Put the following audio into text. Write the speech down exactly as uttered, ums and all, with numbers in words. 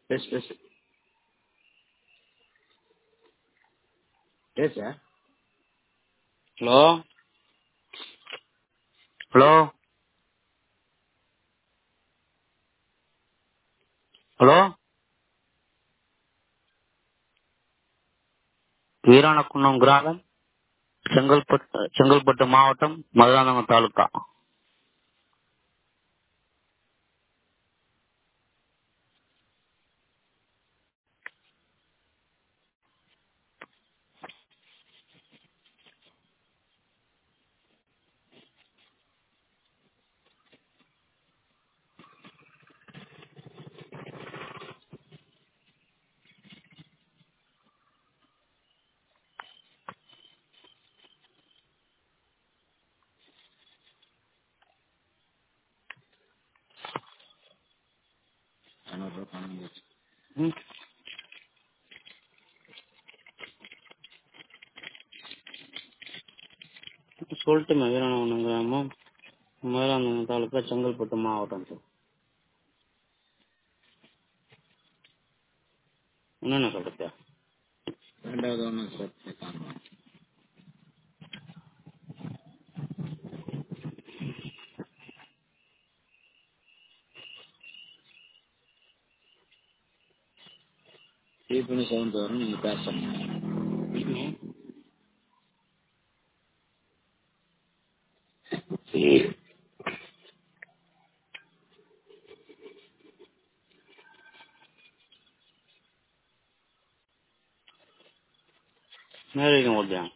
பேசு பேசு பேச. ஹலோ ஹலோ ஹலோ வீராணக்குன்னம் கிராமம், செங்கல்பட்டு செங்கல்பட்டு மாவட்டம், மதுராந்தகம் தாலுக்கா. ம் சொல்லிட்டுமே வீராணக்குன்னம் கிராமம், மதுராந்தகம் தாலுக்கா, செங்கல்பட்டு மாவட்டம் சார். என்னென்ன சொல்றது? ரெண்டாவது ஒன்று சார். டீப்னு சவுண்ட் வரும், நீங்க பேசணும். நேரம் ஓகே.